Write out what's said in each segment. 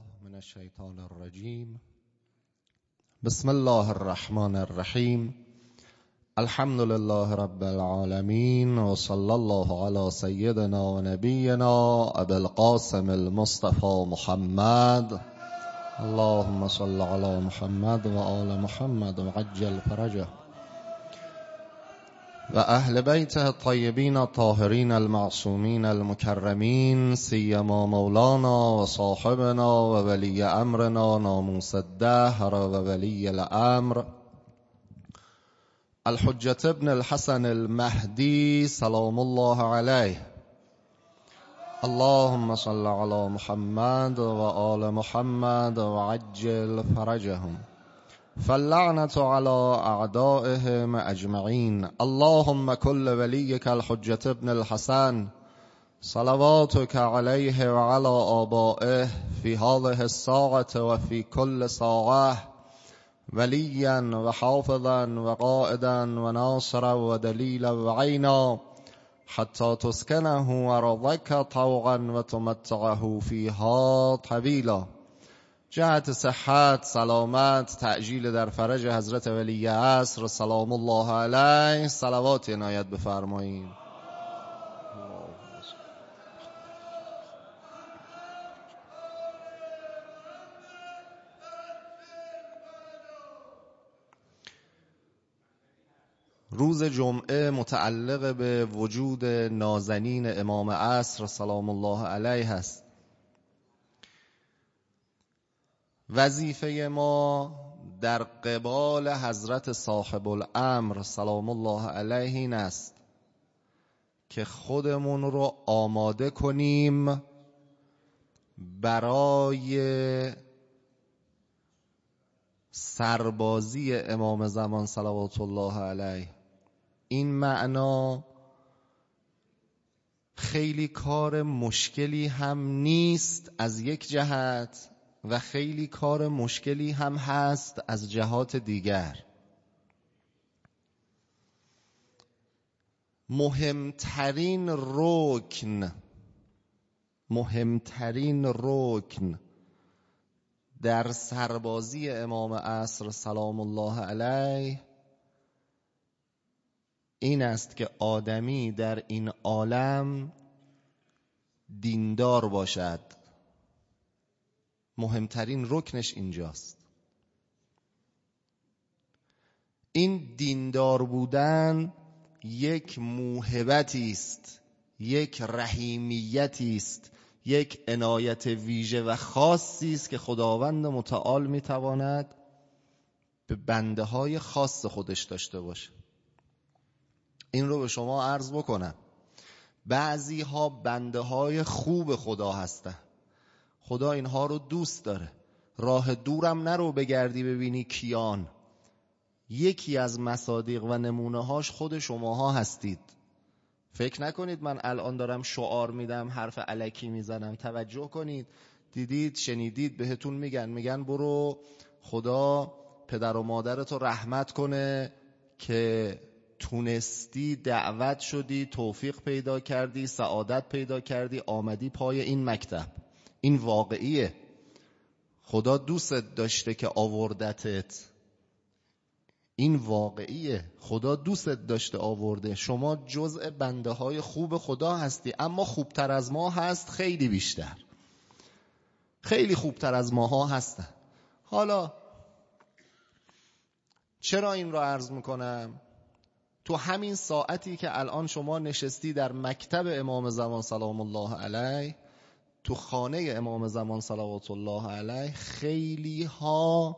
من الشیطان الرجیم. بسم الله الرحمن الرحیم. الحمد لله رب العالمین و صلی الله علی سیدنا و نبینا ابی القاسم المصطفى محمد. اللهم صل علی محمد و آل محمد و عجل فرجه و اهل بیته الطیبین الطاهرین المعصومین المکرمین، سیما مولانا و صاحبنا و ولی امرنا ناموس الدهر و ولی الامر الحجة ابن الحسن المهدی سلام الله علیه. اللهم صل علی محمد و آل محمد و عجل فرجهم فاللعنة على اعدائهم اجمعین. اللهم كل وليك الحجة ابن الحسن صلواتك عليه وعلى آبائه في هذه الساعة وفي كل ساعة وليا وحافظا وقائدا وناصرا ودليلا وعينا حتى تسكنه أرضك طوعا وتمتعه فيها طويلا. جهت صحت، سلامت، تعجیل در فرج حضرت ولی عصر سلام الله علیه صلوات عنایت بفرمایید. روز جمعه متعلق به وجود نازنین امام عصر سلام الله علیه است. وظیفه ما در قبال حضرت صاحب الامر سلام الله علیه این است که خودمون رو آماده کنیم برای سربازی امام زمان صلوات الله علیه. این معنا خیلی کار مشکلی هم نیست از یک جهت و خیلی کار مشکلی هم هست از جهات دیگر. مهمترین رکن در سربازی امام عصر سلام الله علیه این است که آدمی در این عالم دیندار باشد. مهمترین رکنش اینجاست. این دیندار بودن یک موهبتی است، یک رحیمیتی است، یک عنایت ویژه و خاصی است که خداوند متعال میتواند به بنده های خاص خودش داشته باشه. این رو به شما عرض بکنم. بعضی ها بنده های خوب خدا هستن، خدا اینها رو دوست داره. راه دورم نرو بگردی ببینی کیان. یکی از مصادیق و نمونه هاش خود شماها هستید. فکر نکنید من الان دارم شعار میدم، حرف الکی میزنم. توجه کنید، دیدید شنیدید بهتون میگن برو خدا پدر و مادرتو رحمت کنه که تونستی، دعوت شدی، توفیق پیدا کردی، سعادت پیدا کردی، آمدی پای این مکتب. این واقعیه. خدا دوست داشته که آوردتت. این واقعیه. خدا دوست داشته آورده. شما جزء بنده های خوب خدا هستی، اما خوبتر از ما هست، خیلی بیشتر. خیلی خوبتر از ماها هستن. حالا چرا این رو عرض میکنم؟ تو همین ساعتی که الان شما نشستی در مکتب امام زمان سلام الله علیه، تو خانه امام زمان صلوات الله علیه، خیلی ها،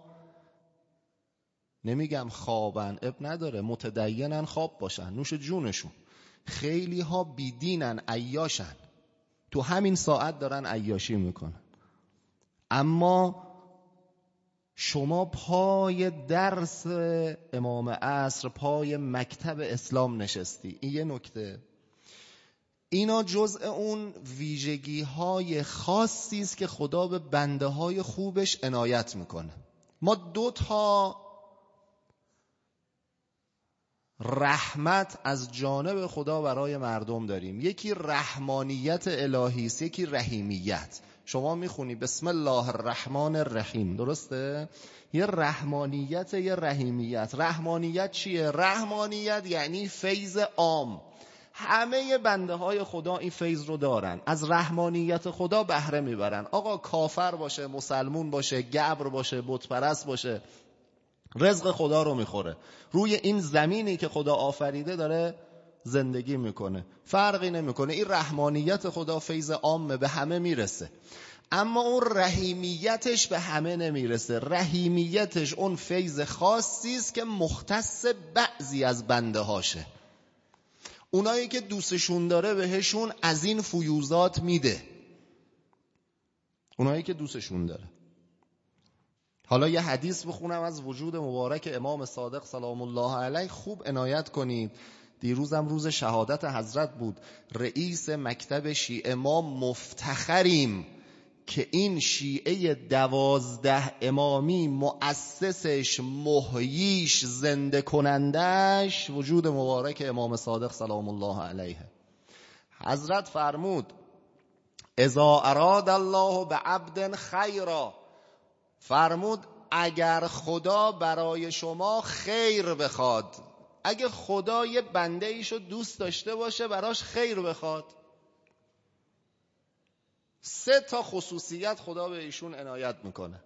نمیگم خوابن، اب نداره، متدینن، خواب باشن، نوش جونشون. خیلی ها بیدینن، عیاشن، تو همین ساعت دارن عیاشی میکنن. اما شما پای درس امام عصر، پای مکتب اسلام نشستی. این یه نکته. اینا جزء اون ویژگی های خاصی است که خدا به بنده های خوبش عنایت میکنه. ما 2 رحمت از جانب خدا برای مردم داریم. یکی رحمانیت الهی است، یکی رحیمیت. شما میخونی بسم الله الرحمن الرحیم، درسته؟ یه رحمانیت، یه رحیمیت. رحمانیت چیه؟ رحمانیت یعنی فیض عام. همه بنده های خدا این فیض رو دارن، از رحمانیت خدا بهره میبرن. آقا کافر باشه، مسلمون باشه، گبر باشه، بت پرست باشه، رزق خدا رو میخوره. روی این زمینی که خدا آفریده داره زندگی میکنه، فرقی نمیکنه. این رحمانیت خدا فیض عامه، به همه میرسه. اما اون رحیمیتش به همه نمیرسه. رحیمیتش اون فیض خاصی است که مختص بعضی از بنده هاشه. اونایی که دوستشون داره بهشون از این فیوزات میده، اونایی که دوستشون داره. حالا یه حدیث بخونم از وجود مبارک امام صادق سلام الله علیه، خوب عنایت کنید. دیروزم روز شهادت حضرت بود. رئیس مکتب شیعه، ما مفتخریم که این شیعه 12 امامی مؤسسش، محییش، زنده کنندش وجود مبارک امام صادق سلام الله علیه. حضرت فرمود اذا اراد الله بعبد خیرا، فرمود اگر خدا برای شما خیر بخواد، اگه خدا یه بنده ایشو دوست داشته باشه براش خیر بخواد، 3 خصوصیت خدا به ایشون عنایت میکنه.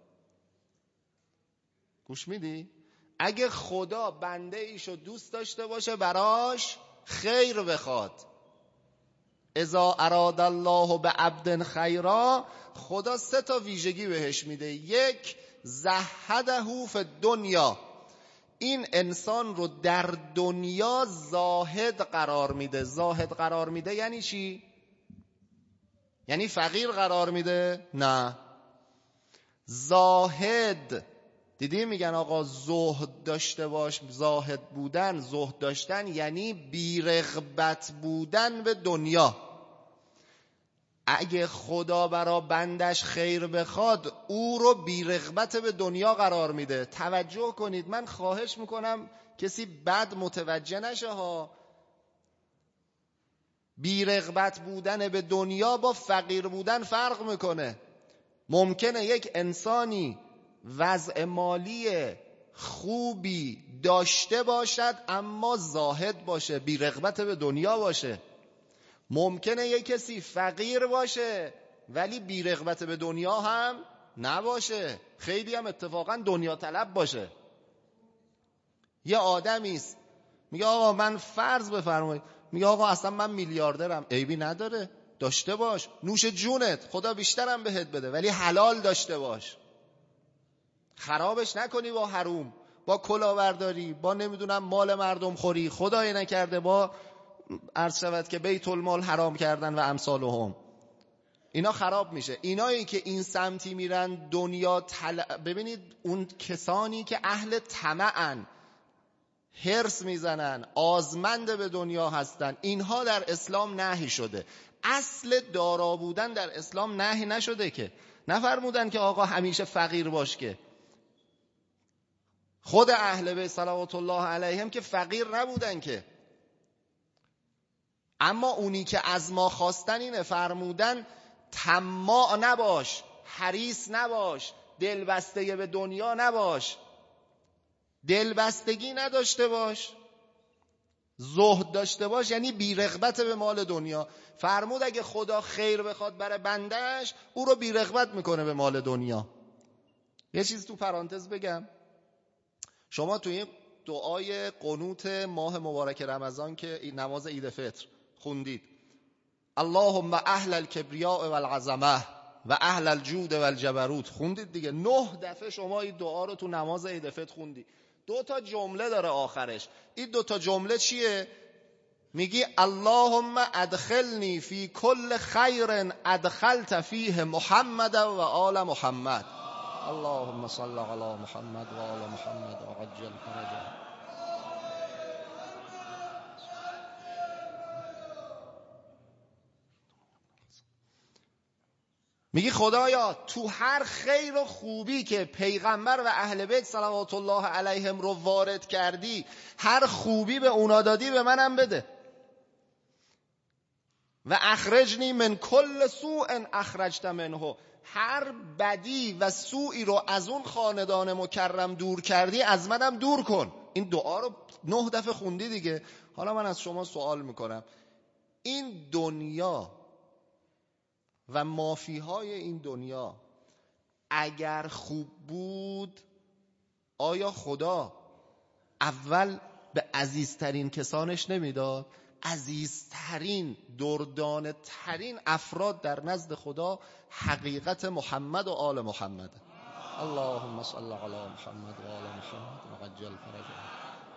گوش میدی؟ اگه خدا بنده ایشو دوست داشته باشه براش خیر بخواد، اذا اراد الله بعبد خیرا، خدا 3 ویژگی بهش میده. 1 زهده فی الدنیا، این انسان رو در دنیا زاهد قرار میده. زاهد قرار میده یعنی چی؟ یعنی فقیر قرار میده؟ نه. زاهد، دیدی میگن آقا زهد داشته باش. زاهد بودن، زهد داشتن یعنی بی‌رغبت بودن به دنیا. اگه خدا برا بندش خیر بخواد، او رو بی‌رغبت به دنیا قرار میده. توجه کنید، من خواهش میکنم کسی بد متوجه نشه ها. بی‌رغبت بودن به دنیا با فقیر بودن فرق میکنه. ممکنه یک انسانی وضع مالی خوبی داشته باشد اما زاهد باشه، بی‌رغبت به دنیا باشه. ممکنه یک کسی فقیر باشه ولی بی‌رغبت به دنیا هم نباشه، خیلی هم اتفاقا دنیا طلب باشه. یه آدمی است میگه آقا من فرض بفرمایید، میگه آقا اصلا من میلیاردرم، عیبی نداره، داشته باش، نوش جونت، خدا بیشترم بهت بده، ولی حلال داشته باش، خرابش نکنی با حروم، با کلاهبرداری، با نمیدونم مال مردم خوری، خدای نکرده با عرض شود که بیت المال حرام کردن و امثالهم. اینا خراب میشه. اینایی که این سمتی میرن دنیا ببینید اون کسانی که اهل طمعن، حرص میزنن، آزمند به دنیا هستن، اینها در اسلام نهی شده. اصل دارا بودن در اسلام نهی نشده، که نفرمودن که آقا همیشه فقیر باش. که خود اهل بیت صلوات الله علیهم که فقیر نبودن که. اما اونی که از ما خواستن اینه، فرمودن طماع نباش، حریص نباش، دلبسته به دنیا نباش، دلبستگی نداشته باش، زهد داشته باش، یعنی بی‌رغبت به مال دنیا. فرمود اگه خدا خیر بخواد برای بندش، او رو بی‌رغبت میکنه به مال دنیا. یه چیز تو پرانتز بگم، شما توی دعای قنوت ماه مبارک رمضان که نماز عید فطر خوندید، اللهم اهل الکبریاء والعظمه و اهل الجود والجبروت خوندید دیگه. 9 دفعه شما این دعا رو تو نماز عید فطر خوندی. 2 جمله داره آخرش. این 2 جمله چیه؟ میگی اللهم ادخلنی فی کل خیر ادخلت فیه محمد و آل محمد. اللهم صل علی محمد و آل محمد و عجل فرجهم. میگی خدایا تو هر خیر و خوبی که پیغمبر و اهل بیت صلوات الله علیهم رو وارد کردی، هر خوبی به اونا دادی به منم بده. و اخرجنی من کل سوء اخرجت منه، هر بدی و سوئی رو از اون خاندان مکرم دور کردی از منم دور کن. این دعا رو 9 دفعه خوندی دیگه. حالا من از شما سوال میکنم، این دنیا و مافیهای این دنیا اگر خوب بود، آیا خدا اول به عزیزترین کسانش نمیداد؟ عزیزترین دردانه ترین افراد در نزد خدا حقیقت محمد و آل محمد. اللهم صل علی محمد و آل محمد وعجل فرجهم.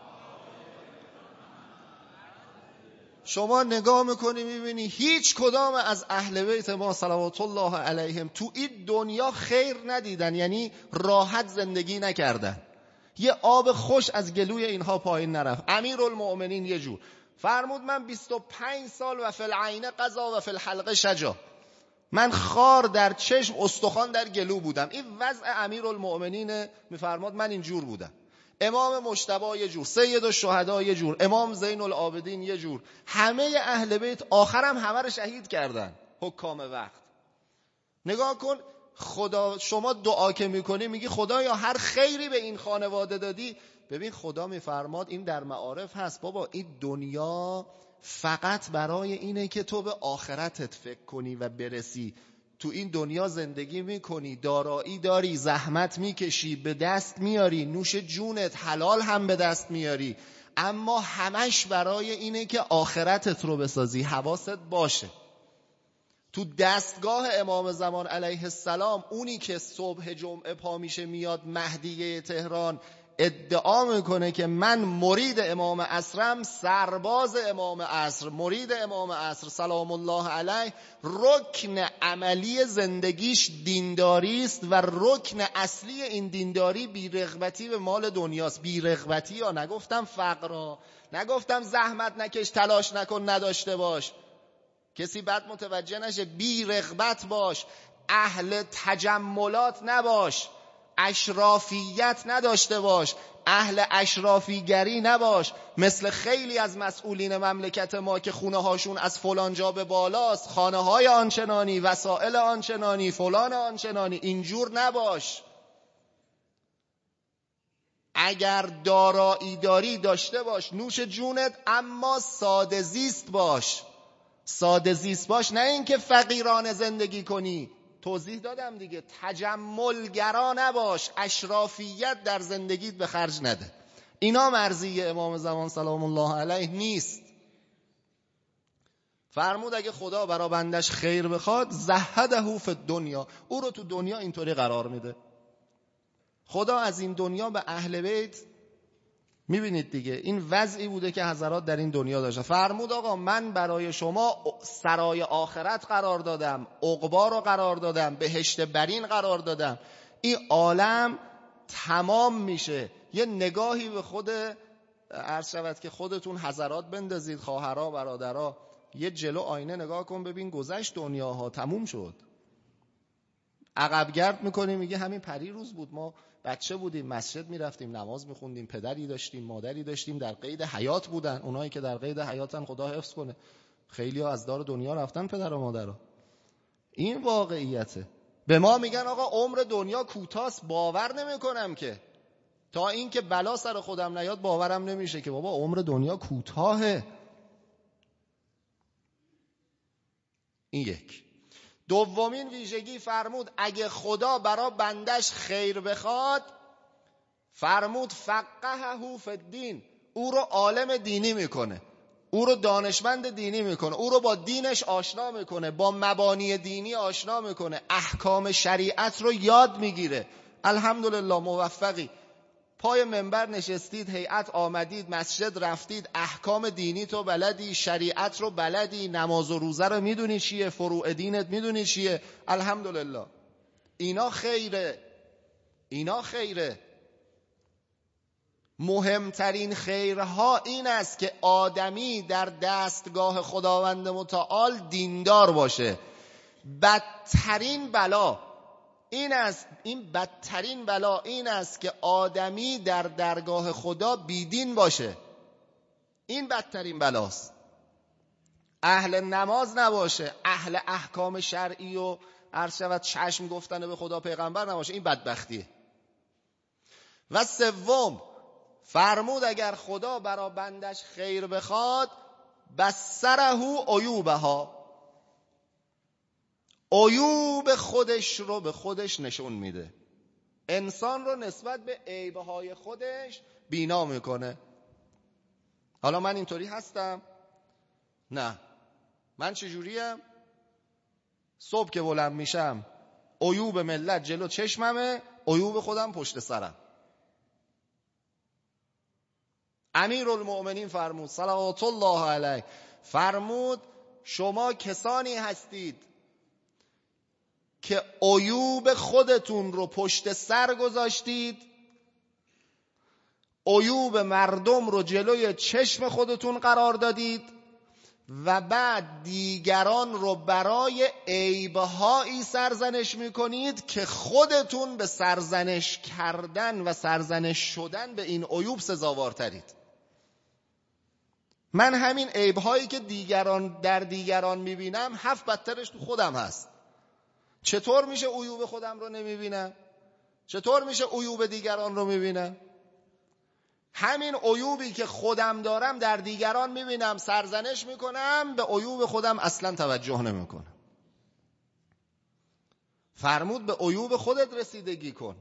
شما نگاه میکنی میبینی هیچ کدام از اهل بیت ما صلوات الله علیهم تو این دنیا خیر ندیدن، یعنی راحت زندگی نکردن. یه آب خوش از گلوی اینها پایین نرفت. امیرالمؤمنین یه جور فرمود من 25 سال و فی العین قضا و فی الحلقه شجا، من خار در چشم استخوان در گلو بودم. این وضع امیرالمؤمنین. میفرماد من اینجور بودم. امام مجتبی یه جور، سید الشهدا یه جور، امام زین العابدین یه جور. همه اهل بیت آخرم همه رو شهید کردن حکام وقت. نگاه کن خدا، شما دعا که میکنی میگی خدایا هر خیری به این خانواده دادی. ببین خدا میفرماد، این در معارف هست، بابا این دنیا فقط برای اینه که تو به آخرتت فکر کنی و برسی. تو این دنیا زندگی میکنی، دارایی داری، زحمت میکشی، به دست میاری، نوش جونت حلال هم به دست میاری، اما همش برای اینه که آخرتت رو بسازی. حواست باشه. تو دستگاه امام زمان علیه السلام اونی که صبح جمعه پا میشه میاد مهدیه تهران ادعا میکنه که من مرید امام عصرم، سرباز امام عصر، مرید امام عصر سلام الله علیه، رکن عملی زندگیش دینداری است و رکن اصلی این دینداری بیرغبتی به مال دنیاست. بیرغبتی ها، نگفتم فقر، نگفتم زحمت نکش، تلاش نکن، نداشته باش، کسی بد متوجه نشه. بی رغبت باش، اهل تجملات نباش، اشرافیت نداشته باش، اهل اشرافیگری نباش. مثل خیلی از مسئولین مملکت ما که خونه هاشون از فلان جا به بالاست، خانه های آنچنانی، وسائل آنچنانی، فلان آنچنانی. اینجور نباش. اگر دارایی داری داشته باش، نوش جونت، اما ساده زیست باش. ساده زیست باش، نه اینکه فقیرانه زندگی کنی. توضیح دادم دیگه. تجملگرا نباش، اشرافیت در زندگیت به خرج نده. اینا مرضی امام زمان سلام الله علیه نیست. فرمود اگه خدا برا بندش خیر بخواد زهده فی الدنیا، او رو تو دنیا اینطوری قرار میده. خدا از این دنیا به اهل بیت، میبینید دیگه، این وضعی بوده که حضرات در این دنیا داشتن. فرمود آقا من برای شما سرای آخرت قرار دادم، عقبا رو قرار دادم، بهشت برین قرار دادم. این عالم تمام میشه. یه نگاهی به خود عرض شود که خودتون حضرات بندازید، خواهرها، برادرها، یه جلو آینه نگاه کن ببین گذشت دنیاها، تموم شد. عقب گرد میکنی میگه همین پری روز بود، ما بچه بودیم، مسجد میرفتیم، نماز میخوندیم، پدری داشتیم، مادری داشتیم، در قید حیات بودن. اونایی که در قید حیاتن خدا حفظ کنه، خیلی ها از دار دنیا رفتن پدر و مادرها. این واقعیته. به ما میگن آقا عمر دنیا کوتاست، باور نمیکنم که تا این که بلا سر خودم نیاد باورم نمیشه که بابا عمر دنیا کوتاهه. این یک. دومین ویژگی فرمود اگه خدا برا بندش خیر بخواد، فرمود فقهه فی الدین، او رو عالم دینی میکنه، او رو دانشمند دینی میکنه، او رو با دینش آشنا میکنه، با مبانی دینی آشنا میکنه، احکام شریعت رو یاد میگیره. الحمدلله موفقی، پای منبر نشستید، هیئت آمدید، مسجد رفتید، احکام دینی تو بلدی، شریعت رو بلدی، نماز و روزه رو میدونی چیه، فروع دینت میدونی چیه. الحمدلله. اینا خیره. اینا خیره. مهمترین خیرها این است که آدمی در دستگاه خداوند متعال دیندار باشه. بدترین بلا این است، این بدترین بلا این است که آدمی در درگاه خدا بیدین باشه. این بدترین بلاست. اهل نماز نباشه، اهل احکام شرعی و عرض شود چشم گفتن به خدا پیغمبر نباشه، این بدبختیه. و سوم فرمود اگر خدا برا بندش خیر بخواد بصره عیوبها، عیوب خودش رو به خودش نشون میده، انسان رو نسبت به عیبهای خودش بینا میکنه. حالا من اینطوری هستم؟ نه. من چجوریم؟ صبح که بلند میشم عیوب ملت جلو چشممه، عیوب خودم پشت سرم. امیرالمؤمنین فرمود صلوات الله علیه، فرمود شما کسانی هستید که عیوب خودتون رو پشت سر گذاشتید، عیوب مردم رو جلوی چشم خودتون قرار دادید و بعد دیگران رو برای عیبهایی سرزنش میکنید که خودتون به سرزنش کردن و سرزنش شدن به این عیوب سزاوارترید. من همین عیبهایی که در دیگران میبینم 7 بدترش تو خودم هست. چطور میشه عیوب خودم رو نمیبینم؟ چطور میشه عیوب دیگران رو میبینم؟ همین عیوبی که خودم دارم در دیگران میبینم، سرزنش میکنم، به عیوب خودم اصلا توجه نمیکنم. فرمود به عیوب خودت رسیدگی کن.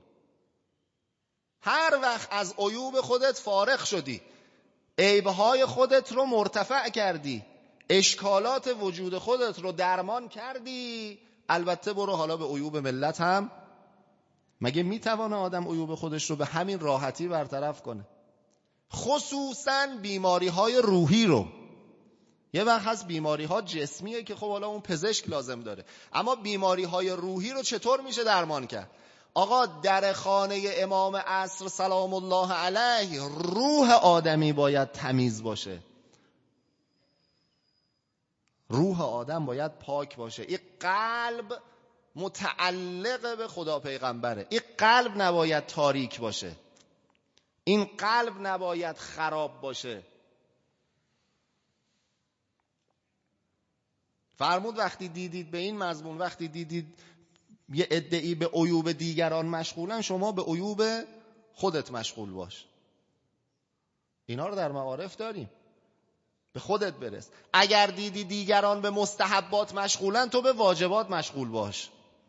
هر وقت از عیوب خودت فارغ شدی، عیبهای خودت رو مرتفع کردی، اشکالات وجود خودت رو درمان کردی، البته برو حالا به عیوب ملت هم. مگه میتوانه آدم عیوب خودش رو به همین راحتی برطرف کنه؟ خصوصا بیماری های روحی رو. یه وقت هست بیماری ها جسمیه که خب حالا اون پزشک لازم داره، اما بیماری های روحی رو چطور میشه درمان کرد؟ آقا در خانه امام عصر سلام الله علیه روح آدمی باید تمیز باشه، روح آدم باید پاک باشه. این قلب متعلق به خدا پیغمبره، این قلب نباید تاریک باشه، این قلب نباید خراب باشه. فرمود وقتی دیدید به این مضمون، وقتی دیدید یه عده‌ای به عیوب دیگران مشغولن، شما به عیوب خودت مشغول باش. اینا رو در معارف داریم. به خودت برس. اگر دیدی دیگران به مستحبات مشغولن، تو به واجبات مشغول باش.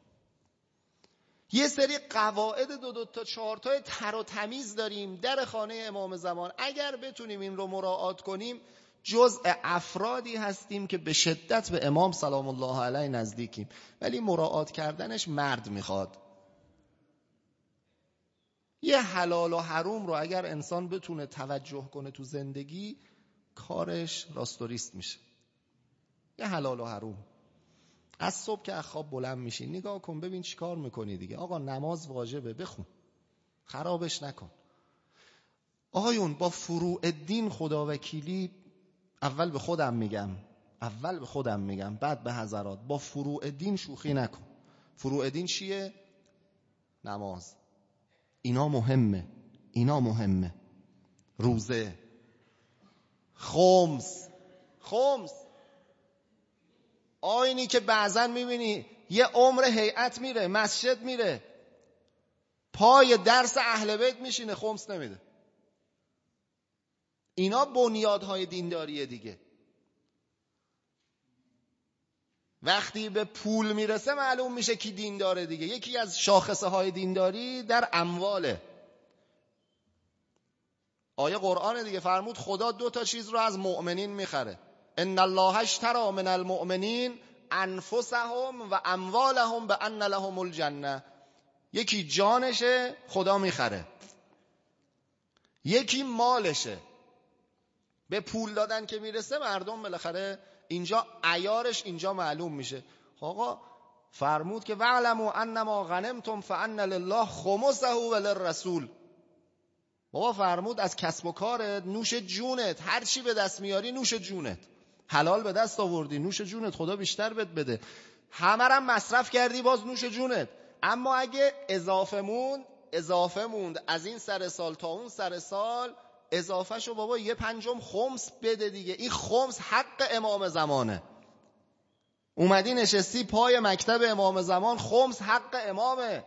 یه سری قواعد 2 تا 4 تا تر و تمیز داریم در خانه امام زمان. اگر بتونیم این رو مراعات کنیم، جزء افرادی هستیم که به شدت به امام سلام الله علیه نزدیکیم. ولی مراعات کردنش مرد میخواد. یه حلال و حروم رو اگر انسان بتونه توجه کنه تو زندگی، کارش راستوریست میشه. یه حلال و حروم. از صبح که از خواب بلند میشی نگاه کن ببین چی کار میکنی دیگه. آقا نماز واجبه، بخون، خرابش نکن. آقایون با فروع الدین خدا وکیلی، اول به خودم میگم بعد به حضرات، با فروع الدین شوخی نکن. فروع الدین چیه؟ نماز. اینا مهمه. روزه، خمس. آینی که بعضن میبینی یه عمر هیئت میره، مسجد میره، پای درس اهل بیت میشینه، خمس نمیده. اینا بنیادهای دینداریه دیگه. وقتی به پول میرسه معلوم میشه کی دینداره دیگه. یکی از شاخصه های دینداری در امواله. آیه قرآن دیگه فرمود خدا 2 تا چیز رو از مؤمنین میخره. ان الله اشتری من المؤمنین انفسهم و اموالهم بان لهم الجنه. یکی جانشه خدا میخره، یکی مالشه. به پول دادن که میرسه مردم بالاخره اینجا عیارش اینجا معلوم میشه. آقا فرمود که واعلموا انما غنمتم فان لله خمسه وللرسول. بابا فرمود از کسب و کارت، نوش جونت، هر چی به دست میاری نوش جونت، حلال به دست آوردی نوش جونت، خدا بیشتر بهت بده. همه رو مصرف کردی باز نوش جونت. اما اگه اضافه موند از این سر سال تا اون سر سال، اضافه شو بابا 1/5 خمس بده دیگه. این خمس حق امام زمانه. اومدی نشستی پای مکتب امام زمان، خمس حق امامه،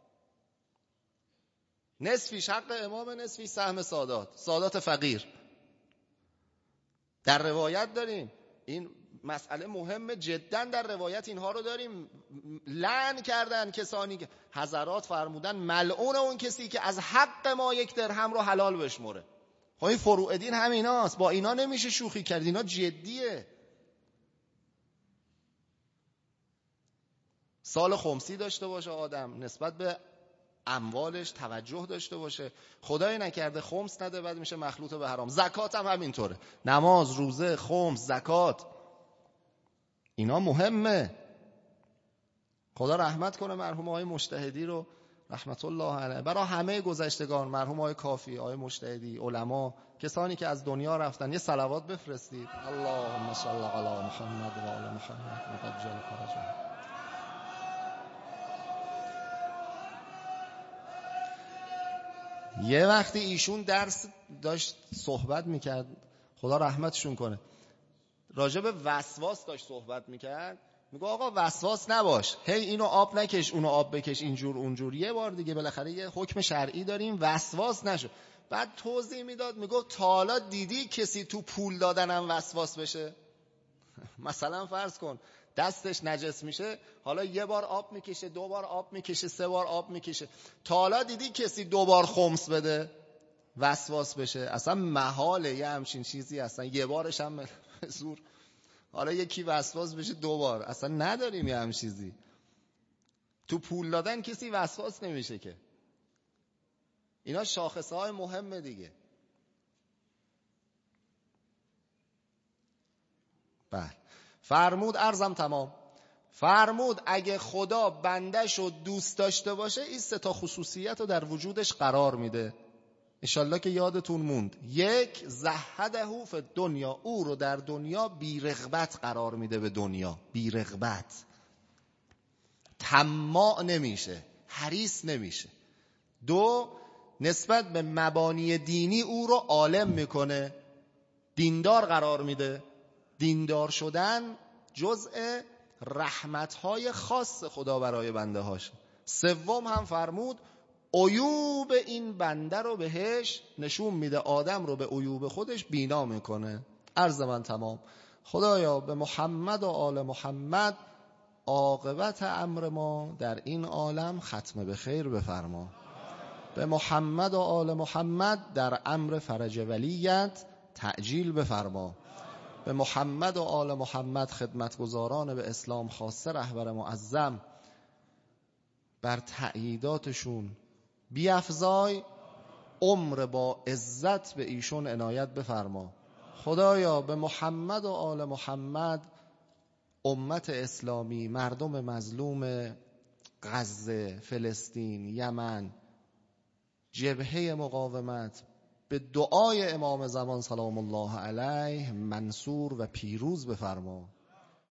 نصفیش حق امامه، نصفیش سهم سادات فقیر. در روایت داریم، این مسئله مهمه جدا، در روایت اینها رو داریم. لعن کردن کسانی که حضرات فرمودن ملعون اون کسی که از حق ما 1 درهم رو حلال بشمره. خب این فروع دین همیناست، با اینا نمیشه شوخی کرد، اینا جدیه. سال خمسی داشته باشه آدم، نسبت به اموالش توجه داشته باشه، خدای نکرده خمس نده بعد میشه مخلوط به حرام. زکات هم همینطوره، نماز، روزه، خمس، زکات، اینا مهمه. خدا رحمت کنه مرحوم آقای مجتهدی رو رحمت الله علیه، برای همه گذشتگان، مرحوم آقای کافی، آقای مجتهدی، علما، کسانی که از دنیا رفتن، یه صلوات بفرستید. اللهم صل علی محمد و آل محمد وعجل فرجهم. یه وقتی ایشون درس داشت صحبت میکرد، خدا رحمتشون کنه، راجع به وسواس داشت صحبت میکرد، میگه آقا وسواس نباش، هی اینو آب نکش اونو آب بکش، اینجور اونجور، یه بار دیگه بالاخره یه حکم شرعی داریم، وسواس نشو. بعد توضیح میداد، میگه تا حالا دیدی کسی تو پول دادنم وسواس بشه؟ مثلا فرض کن دستش نجس میشه، حالا 1 بار آب میکشه، 2 بار آب میکشه، 3 بار آب میکشه، تا حالا دیدی کسی 2 بار خمس بده وسواس بشه؟ اصلا محاله یه همچین چیزی، اصلا 1 بارش هم زور، حالا یکی وسواس بشه 2 بار، اصلا نداریم یه همچین چیزی. تو پول دادن کسی وسواس نمیشه که. اینا شاخصه های مهمه دیگه. بله. فرمود عرضم تمام، فرمود اگه خدا بندش رو دوست داشته باشه این 3 تا خصوصیت رو در وجودش قرار میده. انشالله که یادتون موند. 1 زهده فی الدنیا، او رو در دنیا بی رغبت قرار میده، به دنیا بی رغبت، طماع نمیشه، حریص نمیشه. 2 نسبت به مبانی دینی او رو عالم میکنه، دیندار قرار میده. دیندار شدن جزء رحمتهای خاص خدا برای بنده هاش. 3 هم فرمود عیوب این بنده رو بهش نشون میده، آدم رو به عیوب خودش بینا میکنه. عرض من تمام. خدایا به محمد و آل محمد عاقبت امر ما در این عالم ختم به خیر بفرما. به محمد و آل محمد در امر فرج ولیت تعجیل بفرما. به محمد و آل محمد خدمتگزاران به اسلام خاصه رهبر معظم بر تأییداتشون بیفزای، عمر با عزت به ایشون عنایت بفرما. خدایا به محمد و آل محمد امت اسلامی، مردم مظلوم غزه، فلسطین، یمن، جبهه مقاومت به دعای امام زمان سلام الله علیه منصور و پیروز بفرما.